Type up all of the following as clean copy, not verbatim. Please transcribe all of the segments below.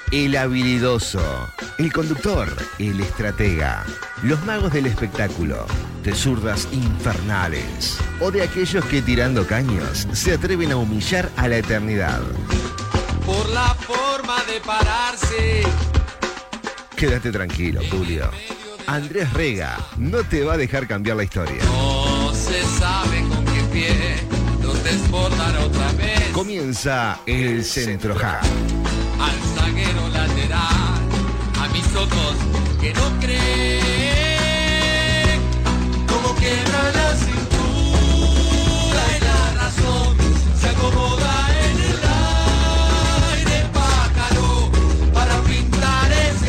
El habilidoso, el conductor, el estratega, los magos del espectáculo, de zurdas infernales o de aquellos que tirando caños se atreven a humillar a la eternidad. Por la forma de pararse. Quédate tranquilo, Julio. Andrés Rega no te va a dejar cambiar la historia. No se sabe con qué pie los desbordan otra vez. Comienza el Centroja. Al zaguero lateral, a mis ojos que no creen, como quiebra la cintura y la razón se acomoda en el aire, pájaro, para pintar ese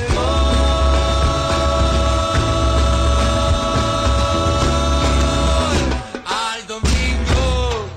gol al domingo.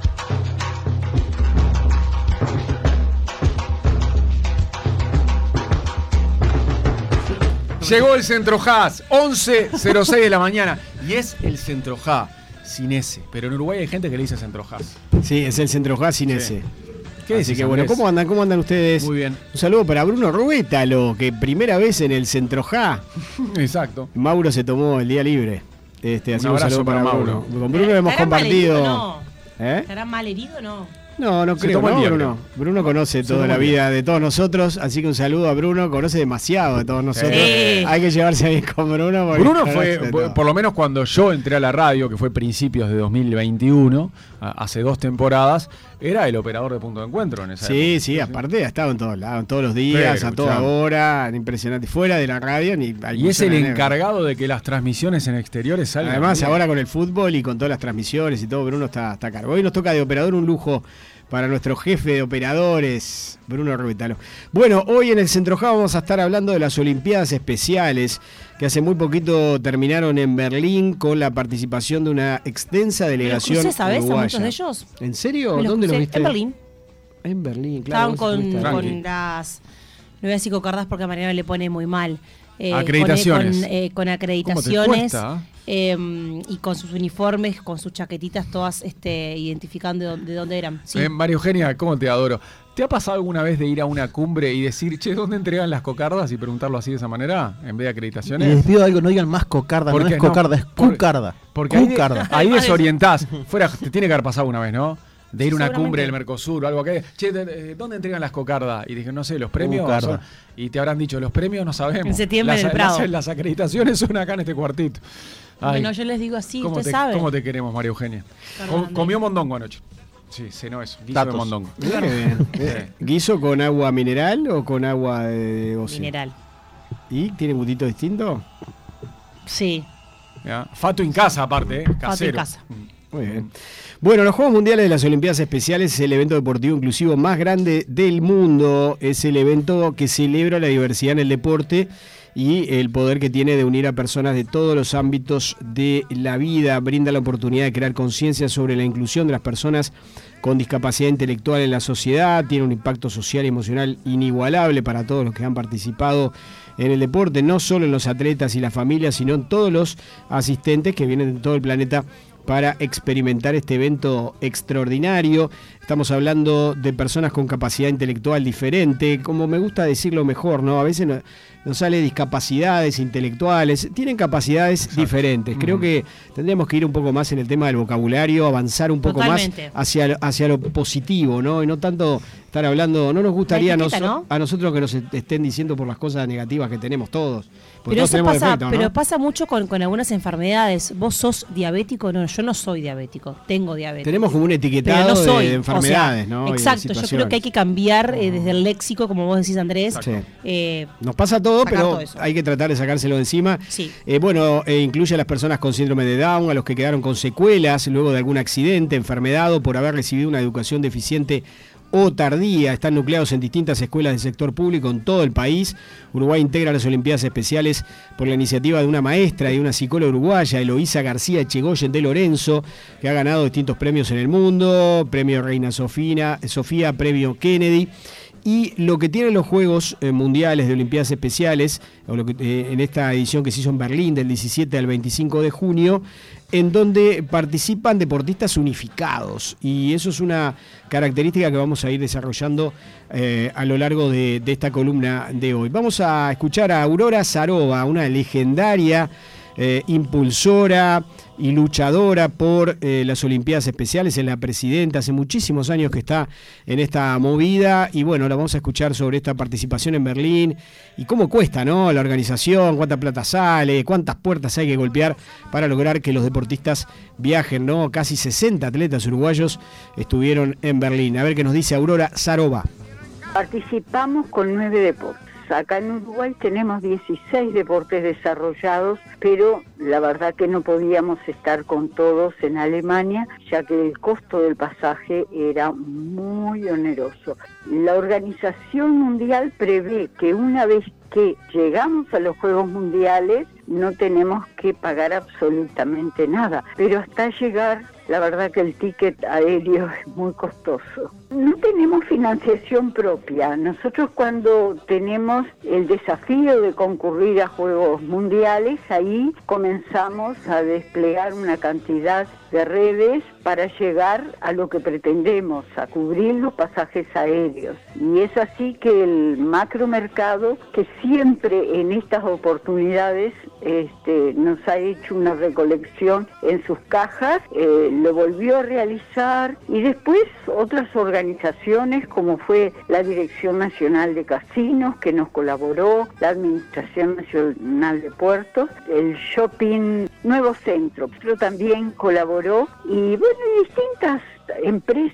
Llegó el Centrojás, 11:06 de la mañana. Y es el Centrojá, sin S. Pero en Uruguay hay gente que le dice Centrojás. Sí, es el Centrojá sin Sí. S. ¿Qué Así decís, que, bueno? Andrés. ¿Cómo andan ustedes? Muy bien. Un saludo para Bruno Rubétalo, que primera vez en el Centrojá. Exacto. Mauro se tomó el día libre. Así que abrazo saludo para Mauro. Con Bruno hemos ¿Estará mal compartido. herido, no? ¿Eh? ¿Estará mal herido o no? No Se creo, tomó el ¿no, día, Bruno? Bruno conoce Se toda tomó la el día. vida de todos nosotros, así que un saludo a Bruno, conoce demasiado de todos nosotros. Sí. Hay que llevarse bien con Bruno. porque Bruno conoce fue, de todo. por lo menos cuando yo entré a la radio, que fue principios de 2021, hace 2 temporadas, era el operador de Punto de Encuentro en esa Sí, época. sí, aparte ha estado en todos lados, todos los días, Pero, a toda escuchame. hora, impresionante. Fuera de la radio ni Y es el encargado de que las transmisiones en exteriores salgan. Además, bien. ahora con el fútbol y con todas las transmisiones y todo, Bruno está a cargo. Hoy nos toca de operador un lujo para nuestro jefe de operadores, Bruno Rubétalo. Bueno, hoy en el Centrojá vamos a estar hablando de las Olimpiadas Especiales, que hace muy poquito terminaron en Berlín con la participación de una extensa delegación ¿Me los crucé, sabes, a uruguaya. muchos de ellos? ¿En serio? Me los ¿Dónde los crucé viste? en Berlín. En Berlín, claro. Estaban vos estuviste ahí. Tranqui. con las... No voy a decir cocardas porque a Mariano le pone muy mal. Acreditaciones. Con ¿Cómo acreditaciones. te cuesta? Y con sus uniformes, con sus chaquetitas, todas identificando de dónde eran. Sí. María Eugenia, ¿cómo te adoro? ¿Te ha pasado alguna vez de ir a una cumbre y decir, che, ¿dónde entregan las cocardas? Y preguntarlo así de esa manera, en vez de acreditaciones? Les pido algo, no digan más cocarda, ¿Por no qué? es cocarda, es Por- cucarda. Porque ahí, Cucarda. ahí desorientás. Fuera, te tiene que haber pasado una vez, ¿no? De ir a una Seguramente. cumbre del Mercosur o algo que. Che, ¿dónde entregan las cocardas? Y dije, no sé, los premios. Cucarda. son- Y te habrán dicho, los premios no sabemos. En septiembre en el Prado. Las acreditaciones son acá en este cuartito. Ay, Bueno, yo les digo así, ¿cómo usted te, sabe. ¿Cómo te queremos, María Eugenia? Perdón, Andrés. Comió mondongo anoche. Sí, cenó eso. Guiso de Datos. mondongo. Mirá qué bien. ¿Guiso con agua mineral o con agua de ocio? Mineral. ¿Y tiene gustito distinto? Sí. ¿Ya? Fato en casa, aparte, Fato en casero. casa. Muy bien. Bueno, los Juegos Mundiales de las Olimpiadas Especiales es el evento deportivo inclusivo más grande del mundo. Es el evento que celebra la diversidad en el deporte y el poder que tiene de unir a personas de todos los ámbitos de la vida. Brinda la oportunidad de crear conciencia sobre la inclusión de las personas con discapacidad intelectual en la sociedad. Tiene un impacto social y emocional inigualable para todos los que han participado en el deporte, no solo en los atletas y las familias, sino en todos los asistentes que vienen de todo el planeta para experimentar este evento extraordinario. Estamos hablando de personas con capacidad intelectual diferente, como me gusta decirlo mejor, ¿no? A veces nos sale discapacidades intelectuales, tienen capacidades diferentes. Creo que tendríamos que ir un poco más en el tema del vocabulario, avanzar un poco Totalmente. más hacia lo positivo, ¿no? Y no tanto estar hablando, no nos gustaría La etiqueta, ¿no? a nosotros que nos estén diciendo por las cosas negativas que tenemos todos. Porque Pero todos eso tenemos pasa, defectos, ¿no? pero pasa mucho con algunas enfermedades. ¿Vos sos diabético? No, yo no soy diabético. Tengo diabetes. Tenemos como un pero etiquetado no soy. de enfermedades, o sea, ¿no? Y de Exacto, yo creo situaciones. que hay que cambiar desde el léxico, como vos decís, Andrés. Sí. eh, Nos pasa todo, sacar pero todo eso. hay que tratar de sacárselo de encima. Sí. Incluye a las personas con síndrome de Down, a los que quedaron con secuelas luego de algún accidente, enfermedad o por haber recibido una educación deficiente o tardía. Están nucleados en distintas escuelas del sector público en todo el país. Uruguay integra las Olimpiadas Especiales por la iniciativa de una maestra y una psicóloga uruguaya, Eloísa García Echegoyen de Lorenzo, que ha ganado distintos premios en el mundo, premio Reina Sofía, premio Kennedy. Y lo que tienen los Juegos Mundiales de Olimpiadas Especiales, o en esta edición que se hizo en Berlín del 17 al 25 de junio, en donde participan deportistas unificados. Y eso es una característica que vamos a ir desarrollando a lo largo de esta columna de hoy. Vamos a escuchar a Aurora Zarova, una legendaria impulsora y luchadora por las Olimpiadas Especiales, es la presidenta, hace muchísimos años que está en esta movida, y bueno, la vamos a escuchar sobre esta participación en Berlín y cómo cuesta, ¿no?, la organización, cuánta plata sale, cuántas puertas hay que golpear para lograr que los deportistas viajen, ¿no? Casi 60 atletas uruguayos estuvieron en Berlín. A ver qué nos dice Aurora Zarova. Participamos con 9 deportes. Acá en Uruguay tenemos 16 deportes desarrollados, pero la verdad que no podíamos estar con todos en Alemania, ya que el costo del pasaje era muy oneroso. La Organización Mundial prevé que una vez que llegamos a los Juegos Mundiales no tenemos que pagar absolutamente nada, pero hasta llegar, la verdad que el ticket aéreo es muy costoso. No tenemos financiación propia. Nosotros cuando tenemos el desafío de concurrir a Juegos Mundiales, ahí comenzamos a desplegar una cantidad de redes para llegar a lo que pretendemos, a cubrir los pasajes aéreos. Y es así que el macromercado, que siempre en estas oportunidades nos ha hecho una recolección en sus cajas, lo volvió a realizar, y después otras organizaciones como fue la Dirección Nacional de Casinos, que nos colaboró, la Administración Nacional de Puertos, el Shopping Nuevo Centro, pero también colaboró, y bueno, distintas empresas.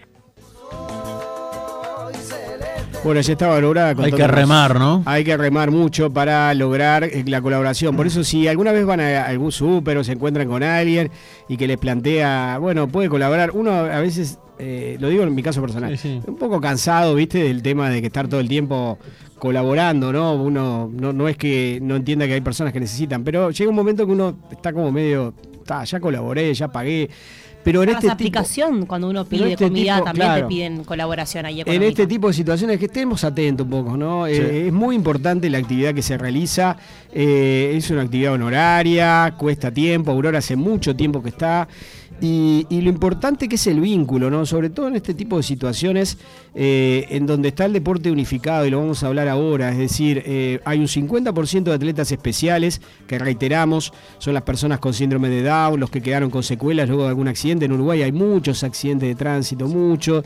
Bueno, ya estaba Aurora. Hay que remar, ¿no? Hay que remar mucho para lograr la colaboración. Por eso, si alguna vez van a algún súper o se encuentran con alguien y que les plantea, bueno, puede colaborar, uno a veces, lo digo en mi caso personal, sí. Un poco cansado, ¿viste? Del tema de que estar todo el tiempo colaborando, ¿no? Uno no es que no entienda que hay personas que necesitan, pero llega un momento que uno está como medio, ya colaboré, ya pagué. Pero en esta aplicación, cuando uno pide comida, también te piden colaboración ahí económica. En este tipo de situaciones que estemos atentos un poco, ¿no? Sí. Es muy importante la actividad que se realiza, es una actividad honoraria, cuesta tiempo, Aurora hace mucho tiempo que está, y lo importante que es el vínculo, ¿no? Sobre todo en este tipo de situaciones en donde está el deporte unificado, y lo vamos a hablar ahora, es decir, hay un 50% de atletas especiales, que reiteramos, son las personas con síndrome de Down, los que quedaron con secuelas luego de algún accidente. En Uruguay hay muchos accidentes de tránsito, muchos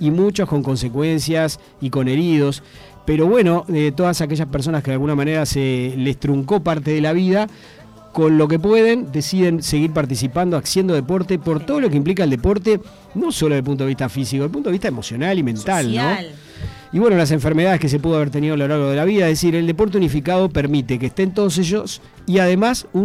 con consecuencias y con heridos, pero bueno, todas aquellas personas que de alguna manera se les truncó parte de la vida, con lo que pueden, deciden seguir participando, haciendo deporte, por todo lo que implica el deporte, no solo desde el punto de vista físico, desde el punto de vista emocional y mental, social, ¿no? Y bueno, las enfermedades que se pudo haber tenido a lo largo de la vida, es decir, el deporte unificado permite que estén todos ellos, y además un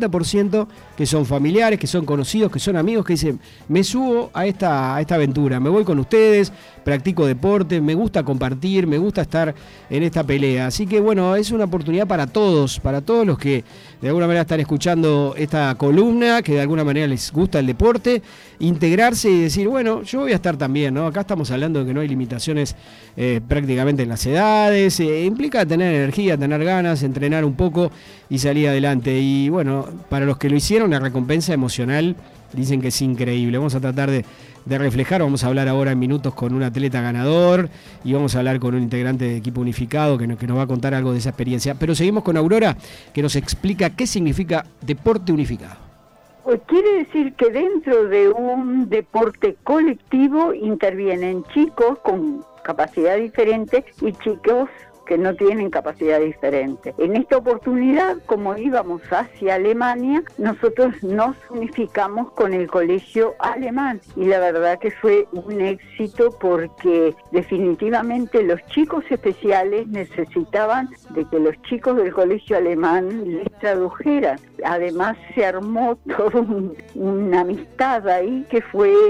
50% que son familiares, que son conocidos, que son amigos, que dicen, me subo a esta aventura, me voy con ustedes, practico deporte, me gusta compartir, me gusta estar en esta pelea. Así que bueno, es una oportunidad para todos los que de alguna manera están escuchando esta columna, que de alguna manera les gusta el deporte, integrarse y decir, bueno, yo voy a estar también, ¿no? Acá estamos hablando de que no hay limitaciones prácticamente en las edades, implica tener energía, tener ganas, entrenar un poco y salir adelante. Y bueno, para los que lo hicieron, la recompensa emocional dicen que es increíble. Vamos a tratar de reflejar, vamos a hablar ahora en minutos con un atleta ganador y vamos a hablar con un integrante de equipo unificado que nos va a contar algo de esa experiencia. Pero seguimos con Aurora, que nos explica qué significa deporte unificado. Pues quiere decir que dentro de un deporte colectivo intervienen chicos con capacidad diferente y chicos que no tienen capacidad diferente. En esta oportunidad, como íbamos hacia Alemania, nosotros nos unificamos con el colegio alemán, y la verdad que fue un éxito, porque definitivamente los chicos especiales necesitaban de que los chicos del colegio alemán les tradujeran. Además se armó toda una amistad ahí que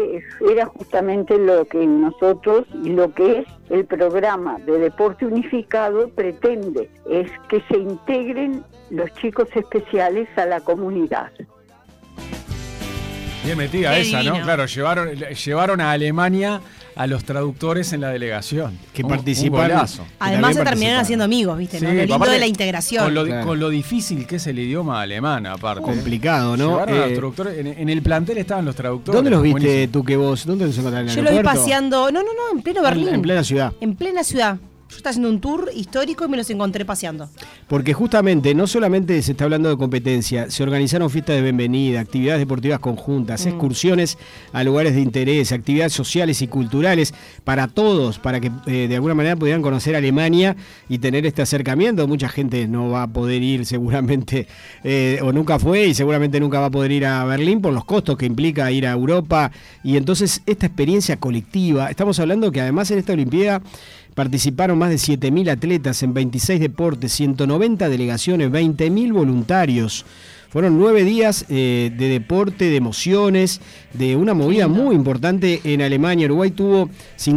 era justamente lo que nosotros, y lo que es el programa de deporte unificado pretende, es que se integren los chicos especiales a la comunidad. Bien metida esa, ¿no? Claro, llevaron a Alemania a los traductores en la delegación. Que Un participaron. golazo. Además se terminaron haciendo amigos, ¿viste? Sí, ¿no? Lo lindo aparte, de la integración. Claro. Con lo difícil que es el idioma alemán, aparte. Complicado, ¿no? Llevaron a los traductores, en el plantel estaban los traductores. ¿Dónde los viste Buenísimo. tú que vos? ¿Dónde los encontraste? ¿En el Yo lo vi aeropuerto? paseando, no, en pleno Berlín. En plena ciudad. En plena ciudad. Yo estaba haciendo un tour histórico y me los encontré paseando. Porque justamente no solamente se está hablando de competencia, se organizaron fiestas de bienvenida, actividades deportivas conjuntas, excursiones a lugares de interés, actividades sociales y culturales para todos, para que de alguna manera pudieran conocer Alemania y tener este acercamiento. Mucha gente no va a poder ir seguramente, o nunca fue y seguramente nunca va a poder ir a Berlín por los costos que implica ir a Europa. Y entonces esta experiencia colectiva, estamos hablando que además en esta Olimpiada participaron más de 7.000 atletas en 26 deportes, 190 delegaciones, 20.000 voluntarios. Fueron 9 días de deporte, de emociones, de una movida muy importante en Alemania. Uruguay tuvo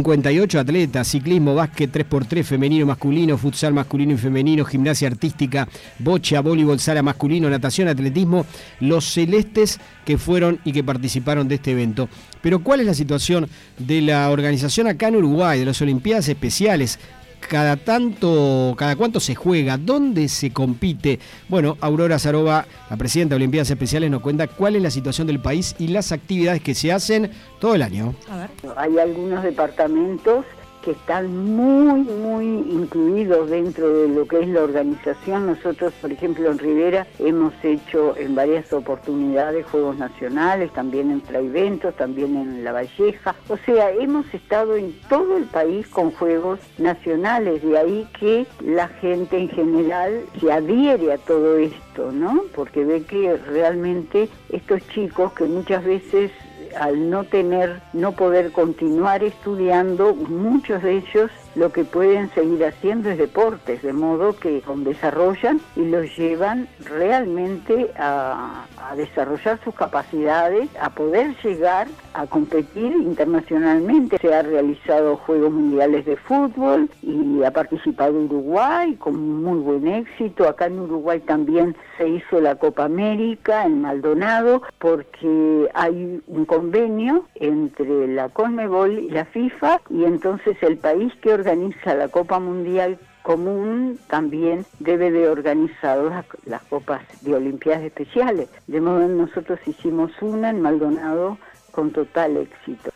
58 atletas, ciclismo, básquet 3x3, femenino, masculino, futsal masculino y femenino, gimnasia artística, bocha, voleibol, sala masculino, natación, atletismo, los celestes que fueron y que participaron de este evento. Pero ¿cuál es la situación de la organización acá en Uruguay, de las Olimpiadas Especiales? ¿Cada cuánto se juega? ¿Dónde se compite? Bueno, Aurora Zarova, la presidenta de Olimpiadas Especiales, nos cuenta cuál es la situación del país y las actividades que se hacen todo el año. A ver. Hay algunos departamentos que están muy incluidos dentro de lo que es la organización. Nosotros, por ejemplo, en Rivera hemos hecho en varias oportunidades Juegos Nacionales, también en Traiventos, también en La Valleja. O sea, hemos estado en todo el país con Juegos Nacionales, de ahí que la gente en general se adhiere a todo esto, ¿no? Porque ve que realmente estos chicos que muchas veces al no poder continuar estudiando, muchos de ellos lo que pueden seguir haciendo es deportes, de modo que desarrollan y los llevan realmente a desarrollar sus capacidades, a poder llegar a competir internacionalmente. Se han realizado Juegos Mundiales de Fútbol y ha participado Uruguay con muy buen éxito. Acá en Uruguay también se hizo la Copa América en Maldonado, porque hay un convenio entre la Conmebol y la FIFA, y entonces el país que organiza la Copa Mundial común también debe de organizar las copas de Olimpiadas Especiales. De modo que nosotros hicimos una en Maldonado con total éxito.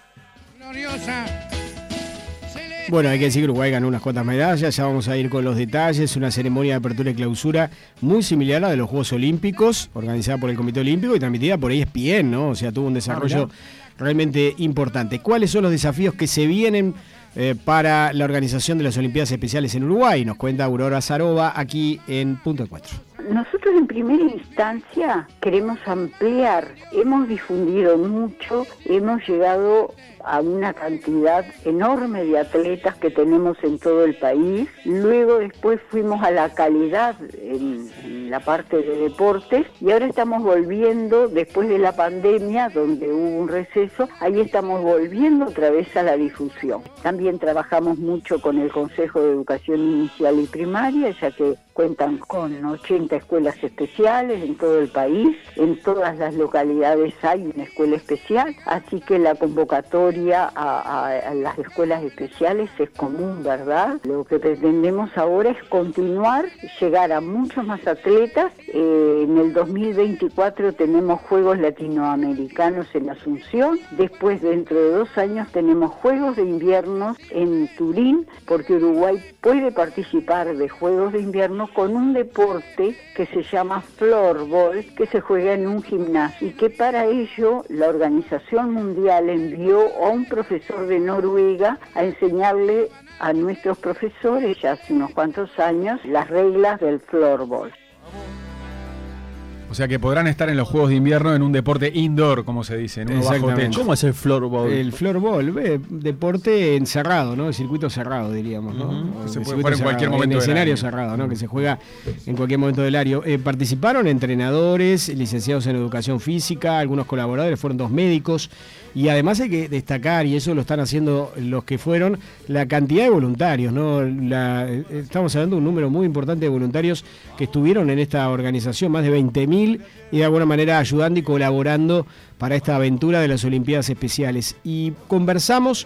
Bueno, hay que decir que Uruguay ganó unas cuantas medallas, ya vamos a ir con los detalles. Una ceremonia de apertura y clausura muy similar a la de los Juegos Olímpicos, organizada por el Comité Olímpico y transmitida por ESPN, ¿no? O sea, tuvo un desarrollo realmente importante. ¿Cuáles son los desafíos que se vienen para la organización de las Olimpiadas Especiales en Uruguay? Nos cuenta Aurora Zarova aquí en Punto Encuentro. Nosotros en primera instancia queremos ampliar, hemos difundido mucho, hemos llegado a una cantidad enorme de atletas que tenemos en todo el país. Luego después fuimos a la calidad en la parte de deportes y ahora estamos volviendo, después de la pandemia donde hubo un receso, ahí estamos volviendo otra vez a la difusión. También trabajamos mucho con el Consejo de Educación Inicial y Primaria, ya que cuentan con 80 escuelas especiales en todo el país, en todas las localidades hay una escuela especial, así que la convocatoria a las escuelas especiales es común, ¿verdad? Lo que pretendemos ahora es continuar, llegar a muchos más atletas. En el 2024 tenemos Juegos Latinoamericanos en Asunción, después dentro de 2 años tenemos Juegos de Invierno en Turín, porque Uruguay puede participar de Juegos de Invierno con un deporte que se llama floorball, que se juega en un gimnasio y que para ello la Organización Mundial envió a un profesor de Noruega a enseñarle a nuestros profesores ya hace unos cuantos años las reglas del floorball. O sea que podrán estar en los Juegos de Invierno en un deporte indoor, como se dice, en un bajo techo. ¿Cómo es el floorball? El floorball, deporte encerrado, ¿no? El circuito cerrado, diríamos, ¿no? Que se El puede circuito jugar en cualquier cerrado, momento en del escenario año. cerrado, ¿no? Que se juega en cualquier momento del año. Participaron entrenadores, licenciados en educación física, algunos colaboradores, fueron 2 médicos. Y además hay que destacar, y eso lo están haciendo los que fueron, la cantidad de voluntarios, ¿no? Estamos hablando de un número muy importante de voluntarios que estuvieron en esta organización, más de 20.000, y de alguna manera ayudando y colaborando para esta aventura de las Olimpiadas Especiales. Y conversamos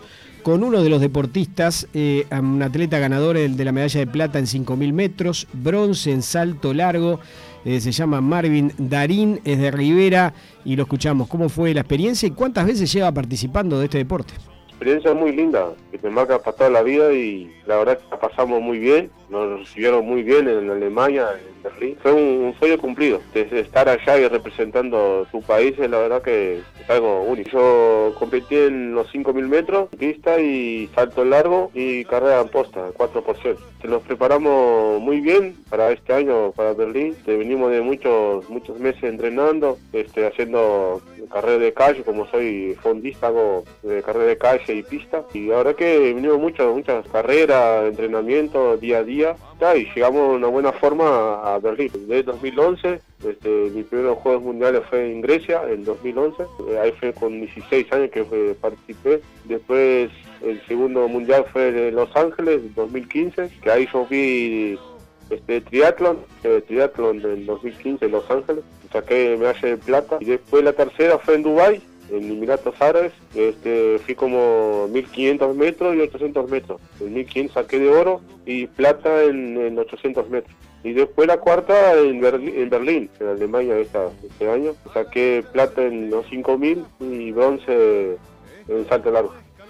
con uno de los deportistas, un atleta ganador de la medalla de plata en 5.000 metros, bronce en salto largo, se llama Marvin Darín, es de Rivera, y lo escuchamos. ¿Cómo fue la experiencia y cuántas veces lleva participando de este deporte? Experiencia muy linda, que te marca para toda la vida y la verdad que la pasamos muy bien, nos recibieron muy bien en Alemania, en Berlín. Fue un sueño cumplido, desde estar allá y representando tu país, la verdad que es algo único. Yo competí en los 5.000 metros, pista y salto largo y carrera en posta, 4%. Nos preparamos muy bien para este año, para Berlín. Venimos de muchos meses entrenando, haciendo carrera de calle, como soy fondista, hago carrera de calle y pista. Y la verdad que venimos muchas carreras, entrenamiento día a día. Y llegamos de una buena forma a Berlín. Desde 2011, mis primeros Juegos Mundiales fue en Grecia, en 2011. Ahí fue con 16 años que participé. Después el segundo mundial fue en Los Ángeles, en 2015, que ahí yo vi triatlón en 2015 en Los Ángeles, saqué medalla de plata. Y después la tercera fue en Dubái, en Emiratos Árabes, fui como 1.500 metros y 800 metros. En 1.500 saqué de oro y plata en 800 metros. Y después la cuarta en Berlín, en Alemania este año. Saqué plata en los 5.000 y bronce en salto largo.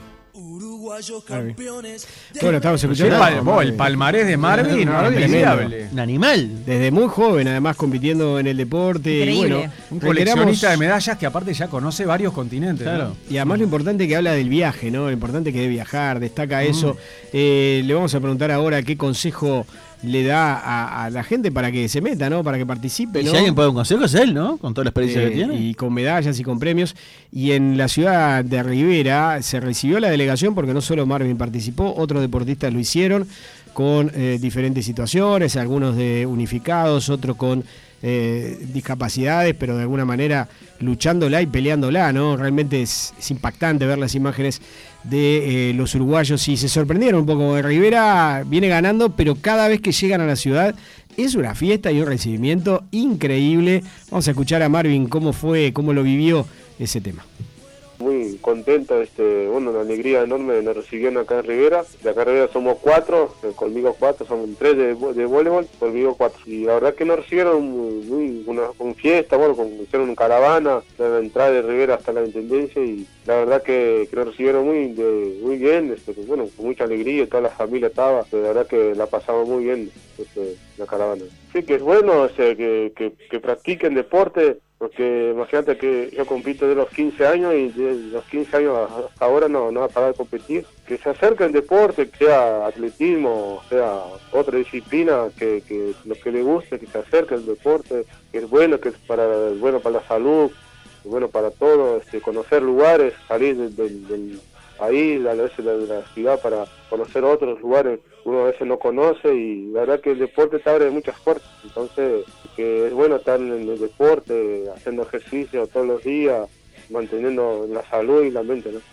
Bueno, estamos escuchando el palmarés de Marvin, inmediable. Un animal. Desde muy joven, además, compitiendo en el deporte. Y bueno, un coleccionista de medallas que aparte ya conoce varios continentes. Claro. ¿No? Y además lo importante que habla del viaje, ¿no? Lo importante que debe viajar, destaca eso. Le vamos a preguntar ahora qué consejo le da a la gente para que se meta, ¿no? Para que participe, ¿no? Y si alguien puede dar un consejo es él, ¿no? Con toda la experiencia que tiene. Y con medallas y con premios. Y en la ciudad de Rivera se recibió la delegación porque no solo Marvin participó, otros deportistas lo hicieron con diferentes situaciones, algunos de unificados, otros con discapacidades, pero de alguna manera luchándola y peleándola, ¿no? Realmente es impactante ver las imágenes de los uruguayos y se sorprendieron un poco. Rivera viene ganando, pero cada vez que llegan a la ciudad es una fiesta y un recibimiento increíble. Vamos a escuchar a Marvin cómo lo vivió ese tema. Muy contento, una alegría enorme, nos recibieron acá en Rivera. De acá en Rivera somos 4, conmigo 4, somos 3 de voleibol, conmigo 4. Y la verdad que nos recibieron con fiesta, hicieron una caravana de la entrada de Rivera hasta la Intendencia y la verdad que nos recibieron muy bien, con mucha alegría, toda la familia estaba, la verdad que la pasamos muy bien la caravana. Sí, que es bueno que practiquen deporte. Porque imagínate que yo compito de los 15 años y de los 15 años hasta ahora no va a parar de competir. Que se acerquen al deporte, que sea atletismo, sea otra disciplina, que lo que le guste, que se acerque al deporte, que es bueno, que es bueno para la salud, es bueno para todo, conocer lugares, salir del país, a veces de la ciudad para conocer otros lugares que uno a veces no conoce y la verdad que el deporte te abre muchas puertas, entonces que es bueno estar en el deporte, haciendo ejercicio todos los días, manteniendo la salud y la mente, ¿no?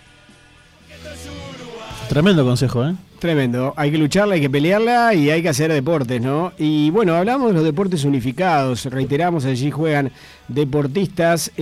Tremendo consejo, ¿eh? Tremendo, hay que lucharla, hay que pelearla y hay que hacer deportes, ¿no? Y bueno, hablamos de los deportes unificados, reiteramos, allí juegan deportistas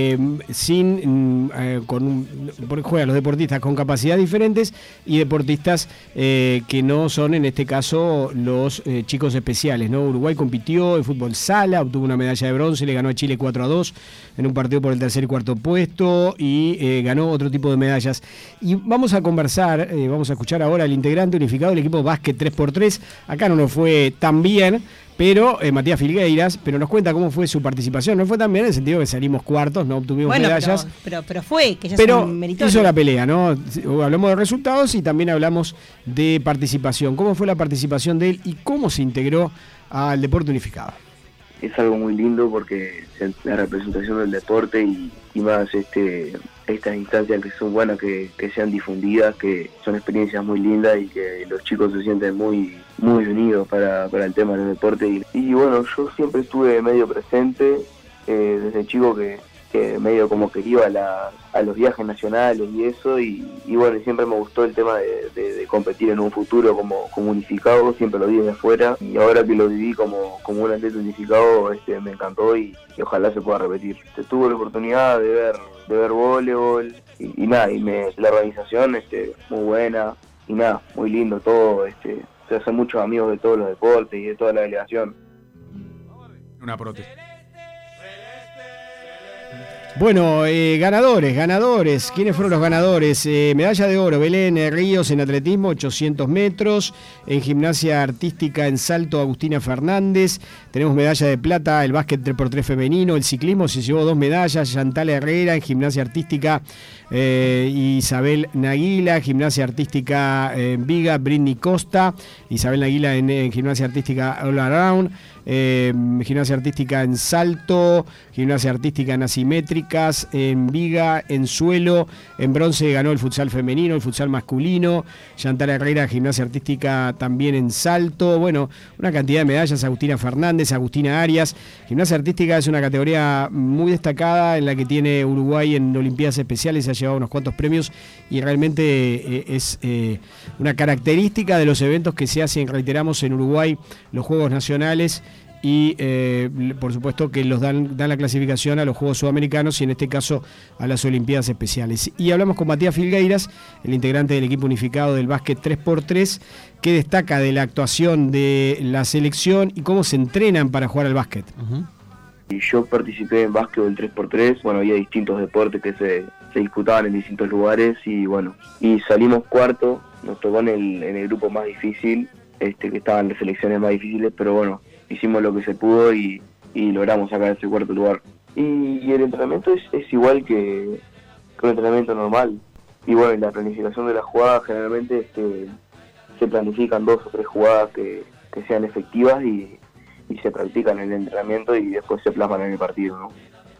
juegan los deportistas con capacidades diferentes y deportistas que no son, en este caso, los chicos especiales, ¿no? Uruguay compitió en fútbol sala, obtuvo una medalla de bronce, le ganó a Chile 4-2 en un partido por el tercer y cuarto puesto y ganó otro tipo de medallas. Y vamos a conversar, vamos a escuchar ahora al integrante unificado del equipo básquet 3x3. Acá no nos fue tan bien, pero Matías Filgueiras, pero nos cuenta cómo fue su participación. No fue tan bien en el sentido que salimos cuartos, no obtuvimos medallas. Pero fue, que ya pero es un meritorio. Hizo la pelea, ¿no? Hablamos de resultados y también hablamos de participación. ¿Cómo fue la participación de él y cómo se integró al deporte unificado? Es algo muy lindo porque la representación del deporte y más estas instancias que son buenas, que sean difundidas, que son experiencias muy lindas y que los chicos se sienten muy unidos para el tema del deporte. Y bueno, yo siempre estuve medio presente desde chico que medio como que iba a los viajes nacionales y eso, y bueno, siempre me gustó el tema de competir en un futuro como unificado, siempre lo vi desde afuera, y ahora que lo viví como un atleta unificado, me encantó y ojalá se pueda repetir. Tuve la oportunidad de ver voleibol y nada, la organización muy buena, y nada, muy lindo todo, se hacen muchos amigos de todos los deportes y de toda la delegación. Una protesta. Bueno, ganadores. ¿Quiénes fueron los ganadores? Medalla de oro, Belén Ríos en atletismo, 800 metros. En gimnasia artística en salto, Agustina Fernández. Tenemos medalla de plata, el básquet 3x3 femenino. El ciclismo se llevó 2 medallas, Chantal Herrera en gimnasia artística, Isabel Naguila, gimnasia artística en Viga, Britney Costa. Isabel Naguila en gimnasia artística all around. Gimnasia artística en salto, gimnasia artística en asimétricas, en viga, en suelo. En bronce ganó el futsal femenino, el futsal masculino. Chantal Herrera, gimnasia artística también en salto. Bueno, una cantidad de medallas. Agustina Fernández, Agustina Arias. Gimnasia artística es una categoría muy destacada en la que tiene Uruguay en Olimpiadas Especiales, ha llevado unos cuantos premios y realmente es una característica de los eventos que se hacen, reiteramos, en Uruguay, los Juegos Nacionales. Y por supuesto que los dan la clasificación a los Juegos Sudamericanos y en este caso a las Olimpiadas Especiales. Y hablamos con Matías Filgueiras, el integrante del equipo unificado del básquet 3x3, que destaca de la actuación de la selección y cómo se entrenan para jugar al básquet. Y yo participé en básquetbol 3x3, bueno, había distintos deportes que se disputaban en distintos lugares y bueno, y salimos cuarto, nos tocó en el grupo más difícil, que estaban las selecciones más difíciles, pero bueno, hicimos lo que se pudo y logramos sacar ese cuarto lugar. Y el entrenamiento es igual que un entrenamiento normal. Y bueno, la planificación de las jugadas generalmente se planifican 2 o 3 jugadas que sean efectivas y se practican en el entrenamiento y después se plasman en el partido, ¿no?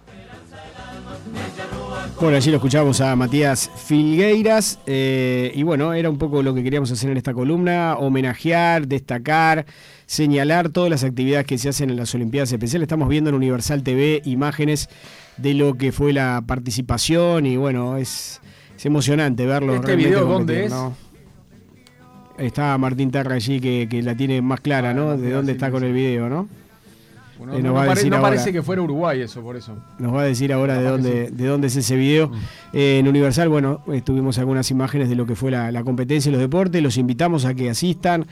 Bueno, allí lo escuchamos a Matías Filgueiras y bueno, era un poco lo que queríamos hacer en esta columna, homenajear, destacar, señalar todas las actividades que se hacen en las Olimpiadas Especiales. Estamos viendo en Universal TV imágenes de lo que fue la participación y bueno, es emocionante verlo. ¿Este video dónde es? ¿No? Está Martín Terra allí que la tiene más clara, ¿no? De dónde está con el video, ¿no? Bueno, no parece que fuera Uruguay eso, por eso. Nos va a decir ahora de dónde es ese video. En Universal, bueno, tuvimos algunas imágenes de lo que fue la competencia y los deportes. Los invitamos a que asistan.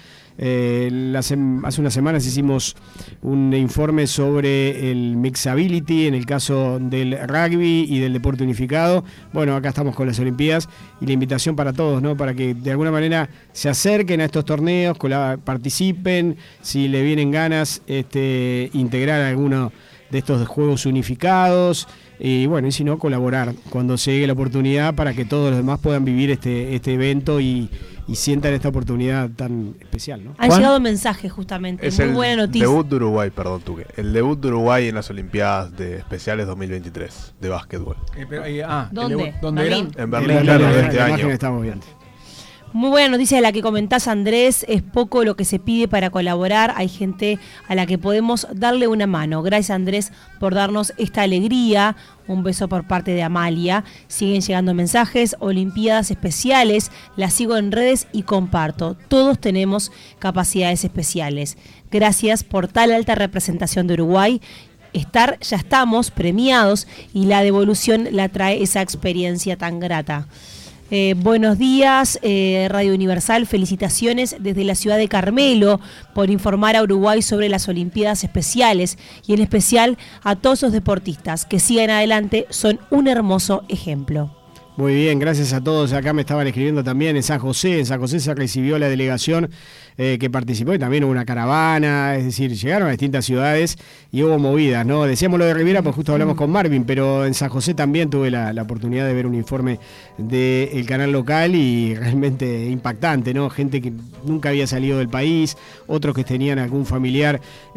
Hace unas semanas hicimos un informe sobre el mixability en el caso del rugby y del deporte unificado. Bueno, acá estamos con las Olimpiadas y la invitación para todos, ¿no? Para que de alguna manera se acerquen a estos torneos, participen, si le vienen ganas, integrar alguno de estos juegos unificados y bueno, y si no, colaborar cuando se llegue la oportunidad para que todos los demás puedan vivir este evento y sientan esta oportunidad tan especial, ¿no? Han llegado mensajes justamente, es muy buena noticia. Debut de Uruguay, perdón, Tuque. El debut de Uruguay en las Olimpiadas de Especiales 2023 de básquetbol. ¿Dónde? ¿Dónde era? En Berlín, claro, de este año. Estamos viendo. Muy buena noticia de la que comentás, Andrés. Es poco lo que se pide para colaborar. Hay gente a la que podemos darle una mano. Gracias, Andrés, por darnos esta alegría. Un beso por parte de Amalia. Siguen llegando mensajes. Olimpiadas Especiales. Las sigo en redes y comparto. Todos tenemos capacidades especiales. Gracias por tal alta representación de Uruguay. Ya estamos premiados y la devolución la trae esa experiencia tan grata. Buenos días, Radio Universal, felicitaciones desde la ciudad de Carmelo por informar a Uruguay sobre las Olimpiadas Especiales y en especial a todos los deportistas que sigan adelante, son un hermoso ejemplo. Muy bien, gracias a todos. Acá me estaban escribiendo también en San José se recibió la delegación que participó y también hubo una caravana, es decir, llegaron a distintas ciudades y hubo movidas, ¿no? Decíamos lo de Riviera, pues justo hablamos con Marvin, pero en San José también tuve la oportunidad de ver un informe del canal local y realmente impactante, ¿no? Gente que nunca había salido del país, otros que tenían algún familiar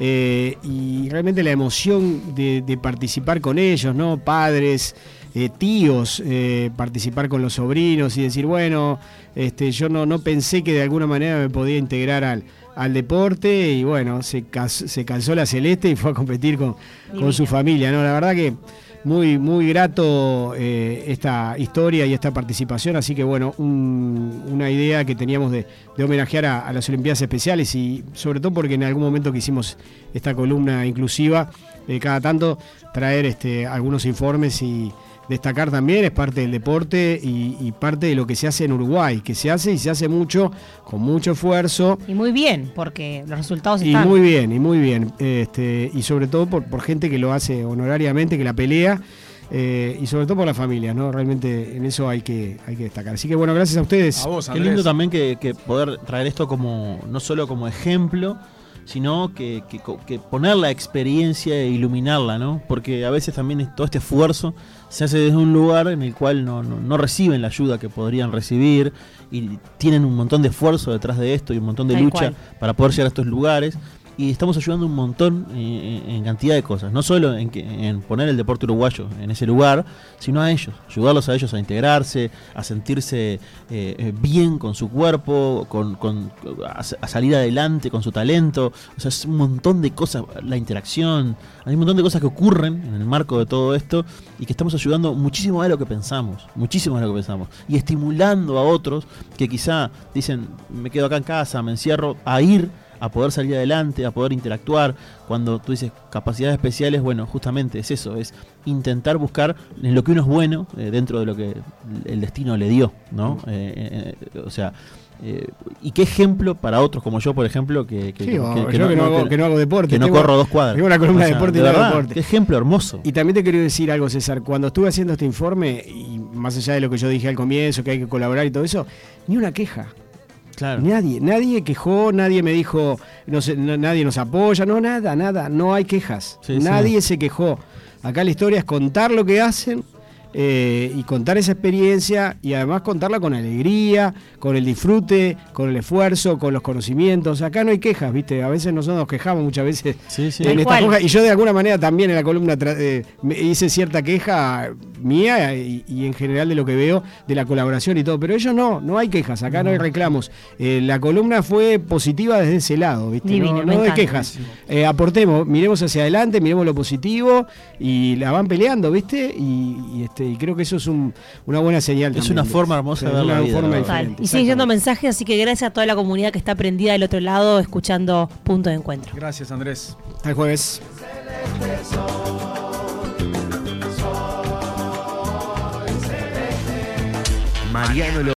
y realmente la emoción de participar con ellos, ¿no? Padres, tíos, participar con los sobrinos y decir, bueno, yo no pensé que de alguna manera me podía integrar al deporte y bueno, se calzó la celeste y fue a competir con su familia, ¿no? La verdad que muy, muy grato esta historia y esta participación, así que bueno, una idea que teníamos de homenajear a las Olimpiadas Especiales y sobre todo porque en algún momento que hicimos esta columna inclusiva, cada tanto traer algunos informes y destacar también, es parte del deporte y parte de lo que se hace en Uruguay, que se hace y se hace mucho, con mucho esfuerzo. Y muy bien, porque los resultados Y están. muy bien. Y sobre todo por gente que lo hace honorariamente, que la pelea. Y sobre todo por la familia, ¿no? Realmente en eso hay que destacar. Así que bueno, gracias a ustedes. A vos, Qué Andrés. lindo también que poder traer esto como no solo como ejemplo, sino que poner la experiencia e iluminarla, ¿no? Porque a veces también todo este esfuerzo se hace desde un lugar en el cual no reciben la ayuda que podrían recibir y tienen un montón de esfuerzo detrás de esto y un montón de Tal lucha cual. para poder llegar a estos lugares. Y estamos ayudando un montón en cantidad de cosas, no solo en poner el deporte uruguayo en ese lugar, sino a ellos, ayudarlos a ellos a integrarse, a sentirse bien con su cuerpo, a salir adelante con su talento. O sea, es un montón de cosas, la interacción, hay un montón de cosas que ocurren en el marco de todo esto y que estamos ayudando muchísimo más de lo que pensamos, y estimulando a otros que quizá dicen, me quedo acá en casa, me encierro, a poder salir adelante, a poder interactuar. Cuando tú dices capacidades especiales, bueno, justamente es eso, es intentar buscar en lo que uno es bueno dentro de lo que el destino le dio, ¿no? Y qué ejemplo para otros como yo, por ejemplo, que no hago deporte. Que no corro 2 cuadras. Tengo una columna de deporte y no hago deporte. Qué ejemplo hermoso. Y también te quiero decir algo, César. Cuando estuve haciendo este informe, y más allá de lo que yo dije al comienzo, que hay que colaborar y todo eso, ni una queja. Claro. Nadie quejó, nadie me dijo, nadie nos apoya, nada, no hay quejas. Nadie se quejó. Acá la historia es contar lo que hacen y contar esa experiencia y además contarla con alegría, con el disfrute, con el esfuerzo, con los conocimientos. Acá no hay quejas, ¿viste? A veces nosotros nos quejamos muchas veces en esta cosa, y yo de alguna manera también en la columna me hice cierta queja mía y en general de lo que veo de la colaboración y todo, pero ellos no hay quejas, acá no hay reclamos. La columna fue positiva desde ese lado, ¿viste? Divino, no de quejas. Aportemos, miremos hacia adelante, miremos lo positivo y la van peleando, ¿viste? Y creo que eso es una buena señal. Es una forma hermosa de ver la vida. Total. Y siguen yendo mensajes, así que gracias a toda la comunidad que está prendida del otro lado escuchando Punto de Encuentro. Gracias, Andrés. Hasta el jueves. Mariano